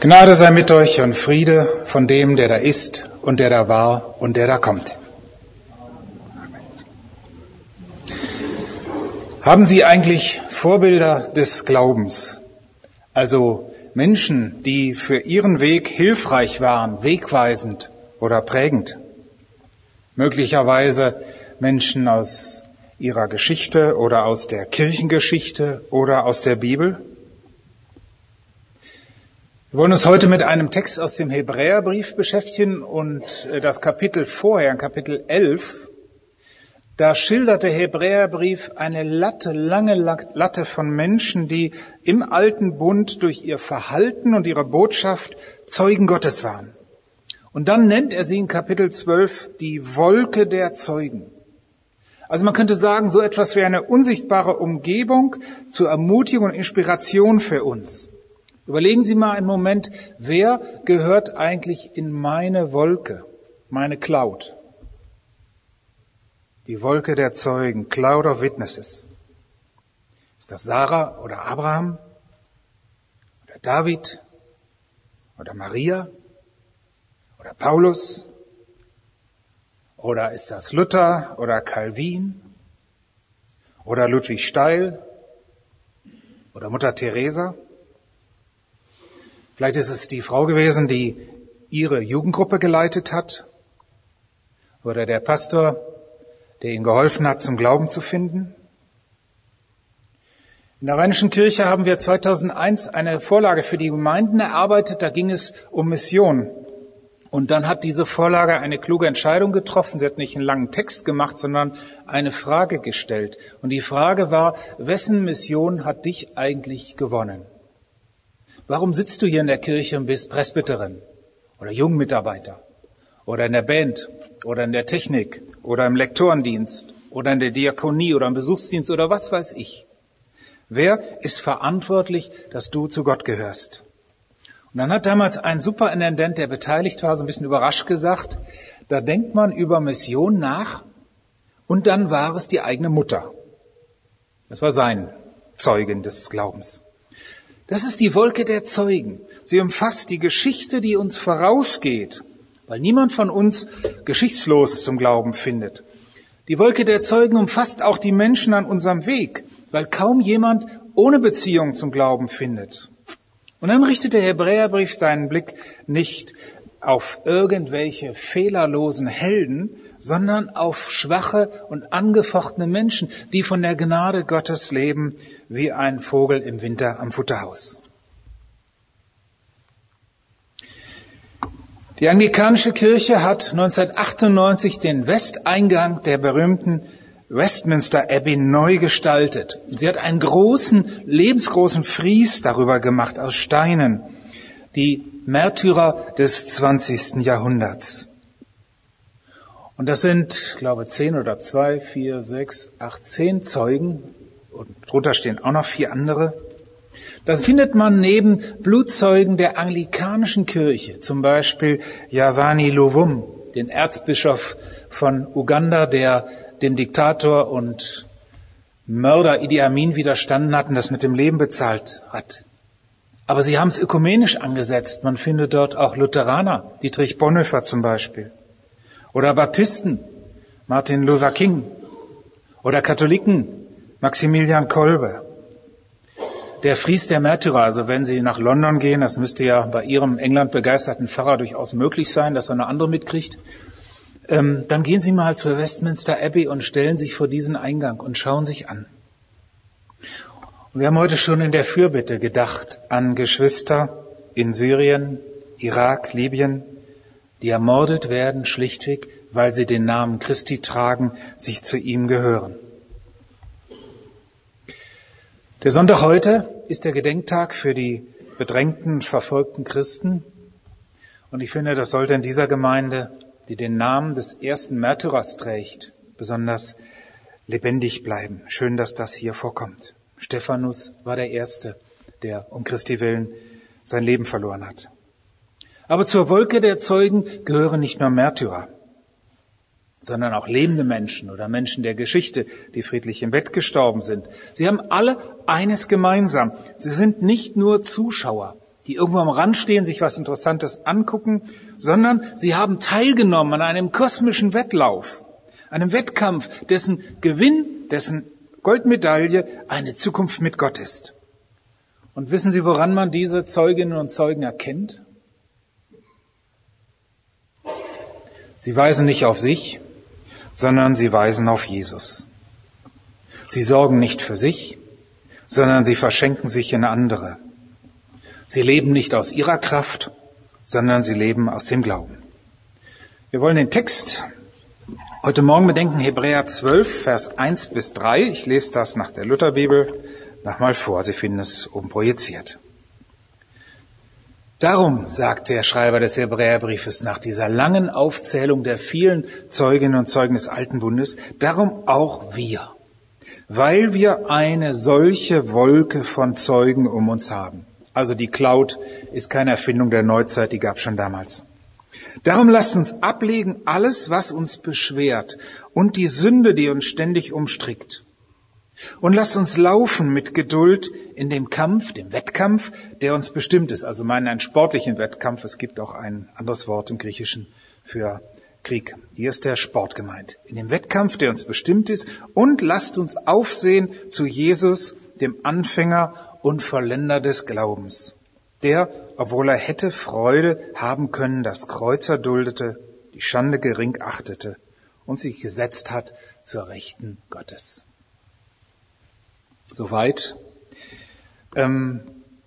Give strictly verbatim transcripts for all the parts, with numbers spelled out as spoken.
Gnade sei mit euch und Friede von dem, der da ist und der da war und der da kommt. Amen. Haben Sie eigentlich Vorbilder des Glaubens? Also Menschen, die für Ihren Weg hilfreich waren, wegweisend oder prägend? Möglicherweise Menschen aus Ihrer Geschichte oder aus der Kirchengeschichte oder aus der Bibel? Wir wollen uns heute mit einem Text aus dem Hebräerbrief beschäftigen und das Kapitel vorher, Kapitel elf, da schildert der Hebräerbrief eine Latte, lange Latte von Menschen, die im Alten Bund durch ihr Verhalten und ihre Botschaft Zeugen Gottes waren. Und dann nennt er sie in Kapitel zwölf die Wolke der Zeugen. Also man könnte sagen, so etwas wie eine unsichtbare Umgebung zur Ermutigung und Inspiration für uns. Überlegen Sie mal einen Moment, wer gehört eigentlich in meine Wolke, meine Cloud? Die Wolke der Zeugen, Cloud of Witnesses. Ist das Sarah oder Abraham? Oder David? Oder Maria? Oder Paulus? Oder ist das Luther oder Calvin? Oder Ludwig Steil? Oder Mutter Teresa? Vielleicht ist es die Frau gewesen, die ihre Jugendgruppe geleitet hat. Oder der Pastor, der ihnen geholfen hat, zum Glauben zu finden. In der Rheinischen Kirche haben wir zweitausendeins eine Vorlage für die Gemeinden erarbeitet. Da ging es um Mission. Und dann hat diese Vorlage eine kluge Entscheidung getroffen. Sie hat nicht einen langen Text gemacht, sondern eine Frage gestellt. Und die Frage war, wessen Mission hat dich eigentlich gewonnen? Warum sitzt du hier in der Kirche und bist Presbyterin oder Jugendmitarbeiter oder in der Band oder in der Technik oder im Lektorendienst oder in der Diakonie oder im Besuchsdienst oder was weiß ich? Wer ist verantwortlich, dass du zu Gott gehörst? Und dann hat damals ein Superintendent, der beteiligt war, so ein bisschen überrascht gesagt, da denkt man über Mission nach und dann war es die eigene Mutter. Das war sein Zeugen des Glaubens. Das ist die Wolke der Zeugen. Sie umfasst die Geschichte, die uns vorausgeht, weil niemand von uns geschichtslos zum Glauben findet. Die Wolke der Zeugen umfasst auch die Menschen an unserem Weg, weil kaum jemand ohne Beziehung zum Glauben findet. Und dann richtet der Hebräerbrief seinen Blick nicht auf irgendwelche fehlerlosen Helden, sondern auf schwache und angefochtene Menschen, die von der Gnade Gottes leben, wie ein Vogel im Winter am Futterhaus. Die anglikanische Kirche hat neunzehnhundertachtundneunzig den Westeingang der berühmten Westminster Abbey neu gestaltet. Sie hat einen großen, lebensgroßen Fries darüber gemacht aus Steinen, die Märtyrer des zwanzigsten Jahrhunderts. Und das sind, ich glaube, zehn oder zwei, vier, sechs, acht, zehn Zeugen. Und drunter stehen auch noch vier andere. Das findet man neben Blutzeugen der anglikanischen Kirche, zum Beispiel Yavani Luvum, den Erzbischof von Uganda, der dem Diktator und Mörder Idi Amin widerstanden hat und das mit dem Leben bezahlt hat. Aber sie haben es ökumenisch angesetzt. Man findet dort auch Lutheraner, Dietrich Bonhoeffer zum Beispiel. Oder Baptisten, Martin Luther King. Oder Katholiken, Maximilian Kolbe. Der Fries der Märtyrer, also wenn Sie nach London gehen, das müsste ja bei Ihrem England begeisterten Pfarrer durchaus möglich sein, dass er eine andere mitkriegt, ähm, dann gehen Sie mal zur Westminster Abbey und stellen sich vor diesen Eingang und schauen sich an. Und wir haben heute schon in der Fürbitte gedacht an Geschwister in Syrien, Irak, Libyen, die ermordet werden, schlichtweg, weil sie den Namen Christi tragen, sich zu ihm gehören. Der Sonntag heute ist der Gedenktag für die bedrängten und verfolgten Christen. Und ich finde, das sollte in dieser Gemeinde, die den Namen des ersten Märtyrers trägt, besonders lebendig bleiben. Schön, dass das hier vorkommt. Stephanus war der Erste, der um Christi willen sein Leben verloren hat. Aber zur Wolke der Zeugen gehören nicht nur Märtyrer, sondern auch lebende Menschen oder Menschen der Geschichte, die friedlich im Bett gestorben sind. Sie haben alle eines gemeinsam. Sie sind nicht nur Zuschauer, die irgendwo am Rand stehen, sich was Interessantes angucken, sondern sie haben teilgenommen an einem kosmischen Wettlauf, einem Wettkampf, dessen Gewinn, dessen Goldmedaille eine Zukunft mit Gott ist. Und wissen Sie, woran man diese Zeuginnen und Zeugen erkennt? Sie weisen nicht auf sich, sondern sie weisen auf Jesus. Sie sorgen nicht für sich, sondern sie verschenken sich in andere. Sie leben nicht aus ihrer Kraft, sondern sie leben aus dem Glauben. Wir wollen den Text heute Morgen bedenken, Hebräer zwölf, Vers eins bis drei. Ich lese das nach der Lutherbibel nochmal vor. Sie finden es oben projiziert. Darum, sagt der Schreiber des Hebräerbriefes nach dieser langen Aufzählung der vielen Zeuginnen und Zeugen des Alten Bundes, darum auch wir, weil wir eine solche Wolke von Zeugen um uns haben. Also die Cloud ist keine Erfindung der Neuzeit, die gab es schon damals. Darum lasst uns ablegen alles, was uns beschwert und die Sünde, die uns ständig umstrickt. Und lasst uns laufen mit Geduld in dem Kampf, dem Wettkampf, der uns bestimmt ist. Also meinen einen sportlichen Wettkampf. Es gibt auch ein anderes Wort im Griechischen für Krieg. Hier ist der Sport gemeint. In dem Wettkampf, der uns bestimmt ist. Und lasst uns aufsehen zu Jesus, dem Anfänger und Vollender des Glaubens. Der, obwohl er hätte Freude haben können, das Kreuz erduldete, die Schande gering achtete und sich gesetzt hat zur Rechten Gottes. Soweit. Ähm,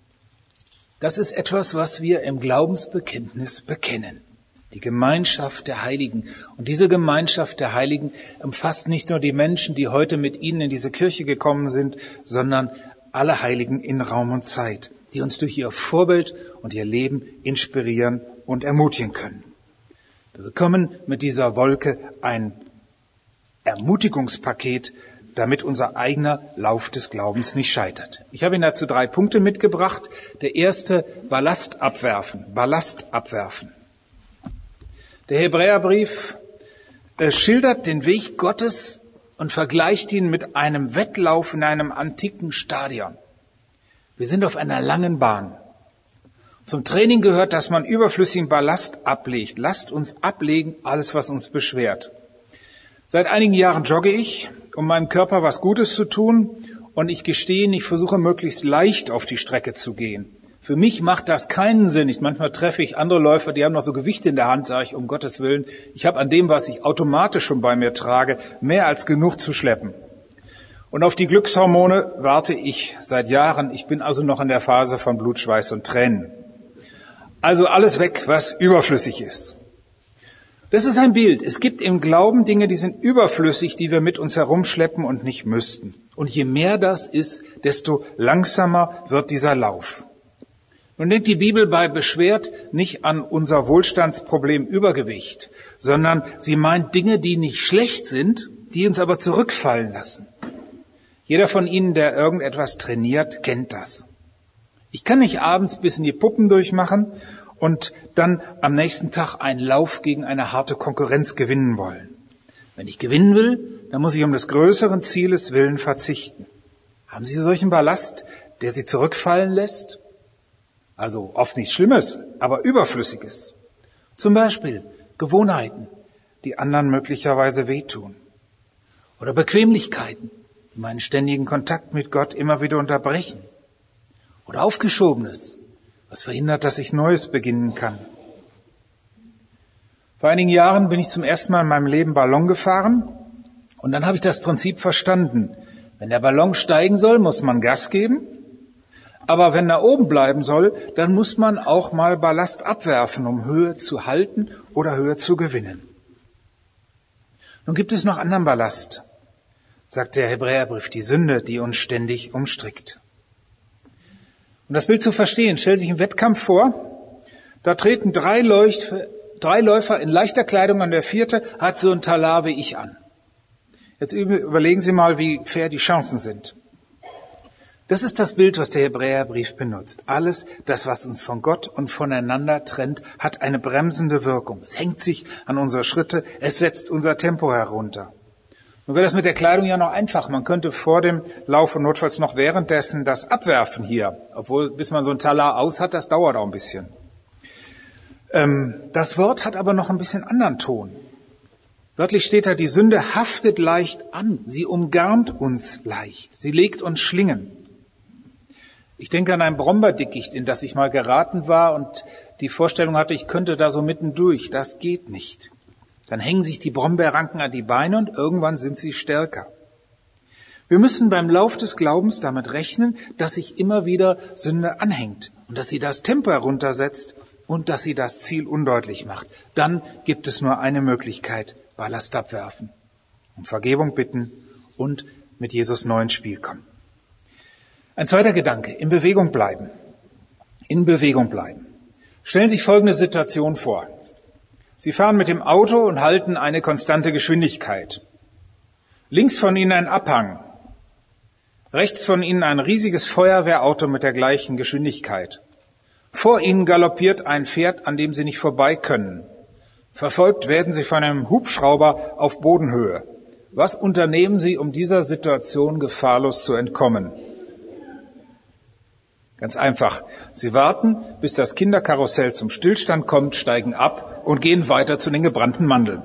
das ist etwas, was wir im Glaubensbekenntnis bekennen. Die Gemeinschaft der Heiligen. Und diese Gemeinschaft der Heiligen umfasst nicht nur die Menschen, die heute mit Ihnen in diese Kirche gekommen sind, sondern alle Heiligen in Raum und Zeit, die uns durch ihr Vorbild und ihr Leben inspirieren und ermutigen können. Wir bekommen mit dieser Wolke ein Ermutigungspaket, damit unser eigener Lauf des Glaubens nicht scheitert. Ich habe Ihnen dazu drei Punkte mitgebracht. Der erste, Ballast abwerfen. Ballast abwerfen. Der Hebräerbrief äh, schildert den Weg Gottes und vergleicht ihn mit einem Wettlauf in einem antiken Stadion. Wir sind auf einer langen Bahn. Zum Training gehört, dass man überflüssigen Ballast ablegt. Lasst uns ablegen, alles, was uns beschwert. Seit einigen Jahren jogge ich, um meinem Körper was Gutes zu tun. Und ich gestehe, ich versuche möglichst leicht auf die Strecke zu gehen. Für mich macht das keinen Sinn. Ich, manchmal treffe ich andere Läufer, die haben noch so Gewichte in der Hand, sage ich, um Gottes Willen. Ich habe an dem, was ich automatisch schon bei mir trage, mehr als genug zu schleppen. Und auf die Glückshormone warte ich seit Jahren. Ich bin also noch in der Phase von Blut, Schweiß und Tränen. Also alles weg, was überflüssig ist. Das ist ein Bild. Es gibt im Glauben Dinge, die sind überflüssig, die wir mit uns herumschleppen und nicht müssten. Und je mehr das ist, desto langsamer wird dieser Lauf. Nun denkt die Bibel bei beschwert nicht an unser Wohlstandsproblem Übergewicht, sondern sie meint Dinge, die nicht schlecht sind, die uns aber zurückfallen lassen. Jeder von Ihnen, der irgendetwas trainiert, kennt das. Ich kann nicht abends bis in die Puppen durchmachen und dann am nächsten Tag einen Lauf gegen eine harte Konkurrenz gewinnen wollen. Wenn ich gewinnen will, dann muss ich um des größeren Zieles willen verzichten. Haben Sie solchen Ballast, der Sie zurückfallen lässt? Also oft nichts Schlimmes, aber Überflüssiges. Zum Beispiel Gewohnheiten, die anderen möglicherweise wehtun. Oder Bequemlichkeiten, die meinen ständigen Kontakt mit Gott immer wieder unterbrechen. Oder Aufgeschobenes, was verhindert, dass ich Neues beginnen kann. Vor einigen Jahren bin ich zum ersten Mal in meinem Leben Ballon gefahren und dann habe ich das Prinzip verstanden. Wenn der Ballon steigen soll, muss man Gas geben. Aber wenn er oben bleiben soll, dann muss man auch mal Ballast abwerfen, um Höhe zu halten oder Höhe zu gewinnen. Nun gibt es noch anderen Ballast, sagt der Hebräerbrief, die Sünde, die uns ständig umstrickt. Um das Bild zu verstehen, stellt sich ein Wettkampf vor, da treten drei, Leucht, drei Läufer in leichter Kleidung an, der vierte hat so ein Talar wie ich an. Jetzt überlegen Sie mal, wie fair die Chancen sind. Das ist das Bild, was der Hebräerbrief benutzt. Alles, das, was uns von Gott und voneinander trennt, hat eine bremsende Wirkung. Es hängt sich an unsere Schritte, es setzt unser Tempo herunter. Nun wäre das mit der Kleidung ja noch einfach. Man könnte vor dem Lauf und notfalls noch währenddessen das abwerfen hier. Obwohl, bis man so ein Talar aus hat, das dauert auch ein bisschen. Ähm, das Wort hat aber noch ein bisschen anderen Ton. Wörtlich steht da, die Sünde haftet leicht an. Sie umgarnt uns leicht. Sie legt uns Schlingen. Ich denke an ein Brombeerdickicht, in das ich mal geraten war und die Vorstellung hatte, ich könnte da so mittendurch. Das geht nicht. Dann hängen sich die Brombeerranken an die Beine und irgendwann sind sie stärker. Wir müssen beim Lauf des Glaubens damit rechnen, dass sich immer wieder Sünde anhängt und dass sie das Tempo heruntersetzt und dass sie das Ziel undeutlich macht. Dann gibt es nur eine Möglichkeit, Ballast abwerfen, um Vergebung bitten und mit Jesus neu ins Spiel kommen. Ein zweiter Gedanke, in Bewegung bleiben. In Bewegung bleiben. Stellen Sie sich folgende Situation vor. Sie fahren mit dem Auto und halten eine konstante Geschwindigkeit. Links von Ihnen ein Abhang. Rechts von Ihnen ein riesiges Feuerwehrauto mit der gleichen Geschwindigkeit. Vor Ihnen galoppiert ein Pferd, an dem Sie nicht vorbei können. Verfolgt werden Sie von einem Hubschrauber auf Bodenhöhe. Was unternehmen Sie, um dieser Situation gefahrlos zu entkommen? Ganz einfach. Sie warten, bis das Kinderkarussell zum Stillstand kommt, steigen ab und gehen weiter zu den gebrannten Mandeln.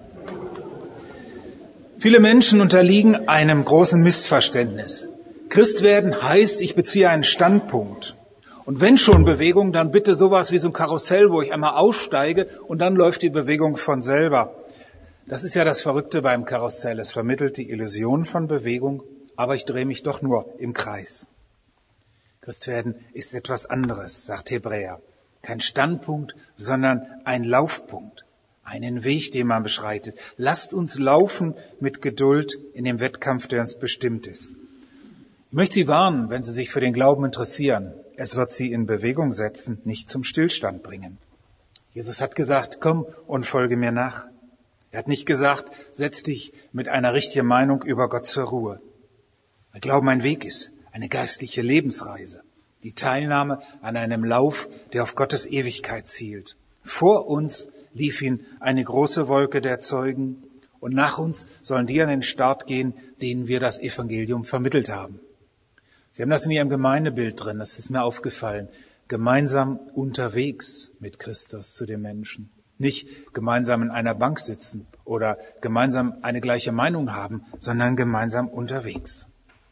Viele Menschen unterliegen einem großen Missverständnis. Christ werden heißt, ich beziehe einen Standpunkt. Und wenn schon Bewegung, dann bitte sowas wie so ein Karussell, wo ich einmal aussteige und dann läuft die Bewegung von selber. Das ist ja das Verrückte beim Karussell. Es vermittelt die Illusion von Bewegung, aber ich drehe mich doch nur im Kreis. Christwerden ist etwas anderes, sagt Hebräer. Kein Standpunkt, sondern ein Laufpunkt, einen Weg, den man beschreitet. Lasst uns laufen mit Geduld in dem Wettkampf, der uns bestimmt ist. Ich möchte Sie warnen, wenn Sie sich für den Glauben interessieren. Es wird Sie in Bewegung setzen, nicht zum Stillstand bringen. Jesus hat gesagt, komm und folge mir nach. Er hat nicht gesagt, setz dich mit einer richtigen Meinung über Gott zur Ruhe. Weil Glauben ein Weg ist. Eine geistliche Lebensreise, die Teilnahme an einem Lauf, der auf Gottes Ewigkeit zielt. Vor uns lief ihn eine große Wolke der Zeugen und nach uns sollen die an den Start gehen, denen wir das Evangelium vermittelt haben. Sie haben das in Ihrem Gemeindebild drin, das ist mir aufgefallen. Gemeinsam unterwegs mit Christus zu den Menschen. Nicht gemeinsam in einer Bank sitzen oder gemeinsam eine gleiche Meinung haben, sondern gemeinsam unterwegs.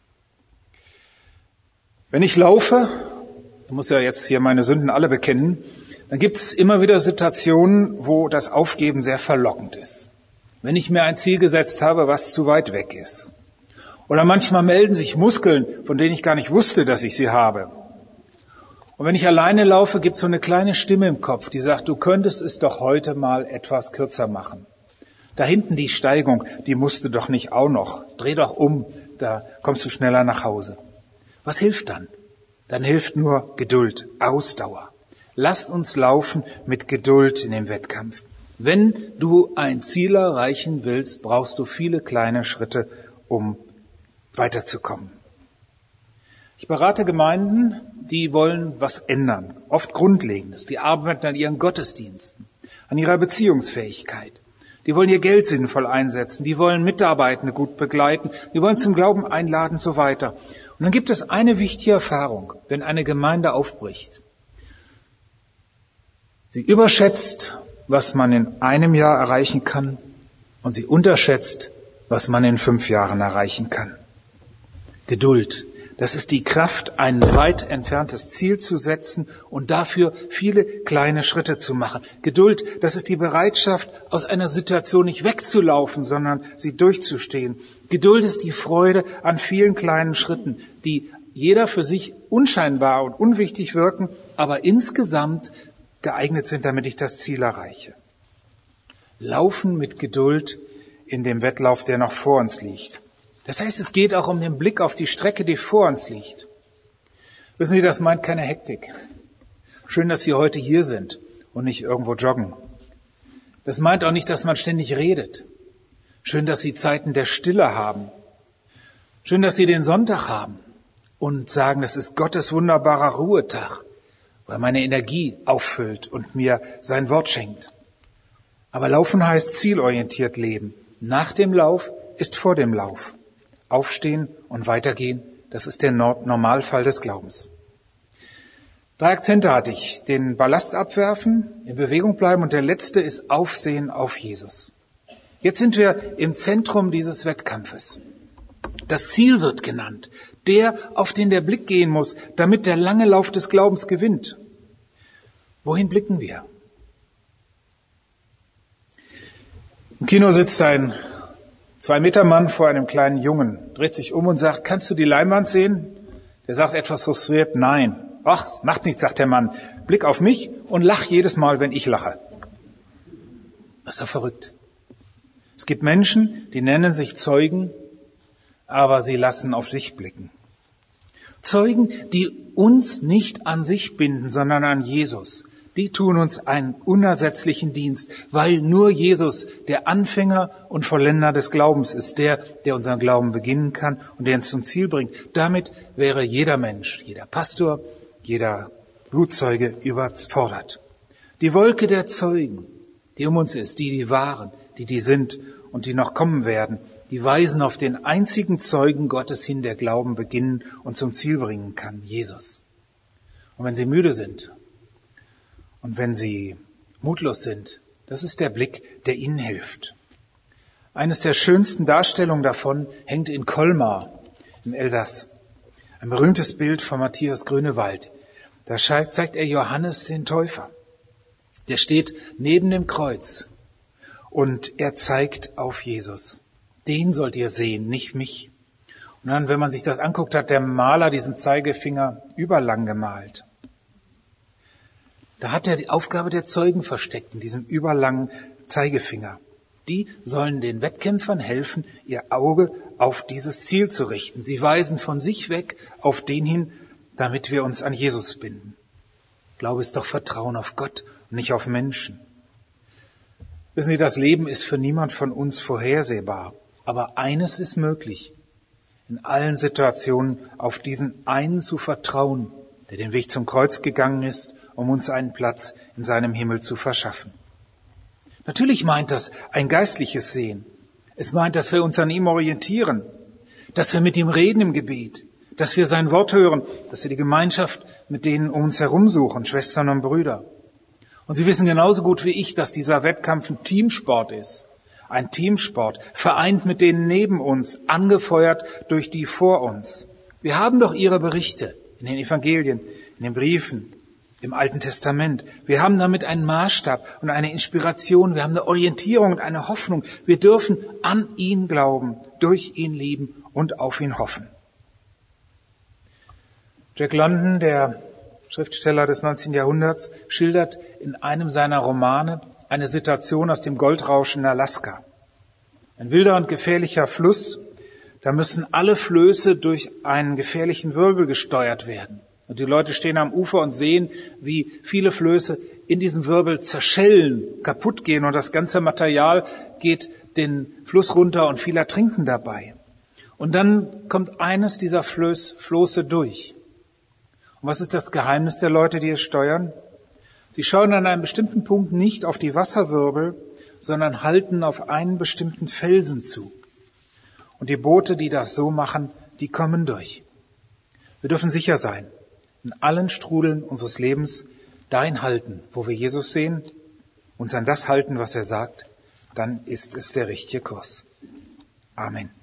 Wenn ich laufe, ich muss ja jetzt hier meine Sünden alle bekennen, dann gibt es immer wieder Situationen, wo das Aufgeben sehr verlockend ist. Wenn ich mir ein Ziel gesetzt habe, was zu weit weg ist. Oder manchmal melden sich Muskeln, von denen ich gar nicht wusste, dass ich sie habe. Und wenn ich alleine laufe, gibt es so eine kleine Stimme im Kopf, die sagt, du könntest es doch heute mal etwas kürzer machen. Da hinten die Steigung, die musst du doch nicht auch noch. Dreh doch um, da kommst du schneller nach Hause. Was hilft dann? Dann hilft nur Geduld, Ausdauer. Lasst uns laufen mit Geduld in dem Wettkampf. Wenn du ein Ziel erreichen willst, brauchst du viele kleine Schritte, um weiterzukommen. Ich berate Gemeinden, die wollen was ändern, oft Grundlegendes. Die arbeiten an ihren Gottesdiensten, an ihrer Beziehungsfähigkeit. Die wollen ihr Geld sinnvoll einsetzen, die wollen Mitarbeitende gut begleiten, die wollen zum Glauben einladen und so weiter. Und dann gibt es eine wichtige Erfahrung, wenn eine Gemeinde aufbricht. Sie überschätzt, was man in einem Jahr erreichen kann, und sie unterschätzt, was man in fünf Jahren erreichen kann. Geduld, das ist die Kraft, ein weit entferntes Ziel zu setzen und dafür viele kleine Schritte zu machen. Geduld, das ist die Bereitschaft, aus einer Situation nicht wegzulaufen, sondern sie durchzustehen. Geduld ist die Freude an vielen kleinen Schritten, die jeder für sich unscheinbar und unwichtig wirken, aber insgesamt geeignet sind, damit ich das Ziel erreiche. Laufen mit Geduld in dem Wettlauf, der noch vor uns liegt. Das heißt, es geht auch um den Blick auf die Strecke, die vor uns liegt. Wissen Sie, das meint keine Hektik. Schön, dass Sie heute hier sind und nicht irgendwo joggen. Das meint auch nicht, dass man ständig redet. Schön, dass Sie Zeiten der Stille haben. Schön, dass Sie den Sonntag haben und sagen, das ist Gottes wunderbarer Ruhetag, weil meine Energie auffüllt und mir sein Wort schenkt. Aber Laufen heißt zielorientiert leben. Nach dem Lauf ist vor dem Lauf. Aufstehen und weitergehen, das ist der Normalfall des Glaubens. Drei Akzente hatte ich. Den Ballast abwerfen, in Bewegung bleiben und der letzte ist Aufsehen auf Jesus. Jetzt sind wir im Zentrum dieses Wettkampfes. Das Ziel wird genannt, der, auf den der Blick gehen muss, damit der lange Lauf des Glaubens gewinnt. Wohin blicken wir? Im Kino sitzt ein Zwei-Meter-Mann vor einem kleinen Jungen, dreht sich um und sagt, kannst du die Leinwand sehen? Der sagt etwas frustriert, nein. Ach, macht nichts, sagt der Mann. Blick auf mich und lach jedes Mal, wenn ich lache. Das ist doch verrückt. Es gibt Menschen, die nennen sich Zeugen, aber sie lassen auf sich blicken. Zeugen, die uns nicht an sich binden, sondern an Jesus. Die tun uns einen unersetzlichen Dienst, weil nur Jesus der Anfänger und Vollender des Glaubens ist, der, der unseren Glauben beginnen kann und der uns zum Ziel bringt. Damit wäre jeder Mensch, jeder Pastor, jeder Blutzeuge überfordert. Die Wolke der Zeugen, die um uns ist, die, die waren, die, die sind und die noch kommen werden, die weisen auf den einzigen Zeugen Gottes hin, der Glauben beginnen und zum Ziel bringen kann, Jesus. Und wenn sie müde sind und wenn sie mutlos sind, das ist der Blick, der ihnen hilft. Eines der schönsten Darstellungen davon hängt in Colmar im Elsass. Ein berühmtes Bild von Matthias Grünewald. Da zeigt er Johannes den Täufer. Der steht neben dem Kreuz und er zeigt auf Jesus. Den sollt ihr sehen, nicht mich. Und dann, wenn man sich das anguckt, hat der Maler diesen Zeigefinger überlang gemalt. Da hat er die Aufgabe der Zeugen versteckt in diesem überlangen Zeigefinger. Die sollen den Wettkämpfern helfen, ihr Auge auf dieses Ziel zu richten. Sie weisen von sich weg auf den hin, damit wir uns an Jesus binden. Glaube ist doch Vertrauen auf Gott und nicht auf Menschen. Wissen Sie, das Leben ist für niemand von uns vorhersehbar. Aber eines ist möglich, in allen Situationen auf diesen einen zu vertrauen, der den Weg zum Kreuz gegangen ist, um uns einen Platz in seinem Himmel zu verschaffen. Natürlich meint das ein geistliches Sehen. Es meint, dass wir uns an ihm orientieren, dass wir mit ihm reden im Gebet, dass wir sein Wort hören, dass wir die Gemeinschaft mit denen um uns herum suchen, Schwestern und Brüder. Und Sie wissen genauso gut wie ich, dass dieser Wettkampf ein Teamsport ist. Ein Teamsport, vereint mit denen neben uns, angefeuert durch die vor uns. Wir haben doch ihre Berichte in den Evangelien, in den Briefen, im Alten Testament. Wir haben damit einen Maßstab und eine Inspiration. Wir haben eine Orientierung und eine Hoffnung. Wir dürfen an ihn glauben, durch ihn lieben und auf ihn hoffen. Jack London, der Schriftsteller des neunzehnten Jahrhunderts, schildert in einem seiner Romane eine Situation aus dem Goldrausch in Alaska. Ein wilder und gefährlicher Fluss, da müssen alle Flöße durch einen gefährlichen Wirbel gesteuert werden. Und die Leute stehen am Ufer und sehen, wie viele Flöße in diesem Wirbel zerschellen, kaputt gehen und das ganze Material geht den Fluss runter und viele ertrinken dabei. Und dann kommt eines dieser Flöß, Floße durch. Und was ist das Geheimnis der Leute, die es steuern? Sie schauen an einem bestimmten Punkt nicht auf die Wasserwirbel, sondern halten auf einen bestimmten Felsen zu. Und die Boote, die das so machen, die kommen durch. Wir dürfen sicher sein, in allen Strudeln unseres Lebens dahin halten, wo wir Jesus sehen, uns an das halten, was er sagt, dann ist es der richtige Kurs. Amen.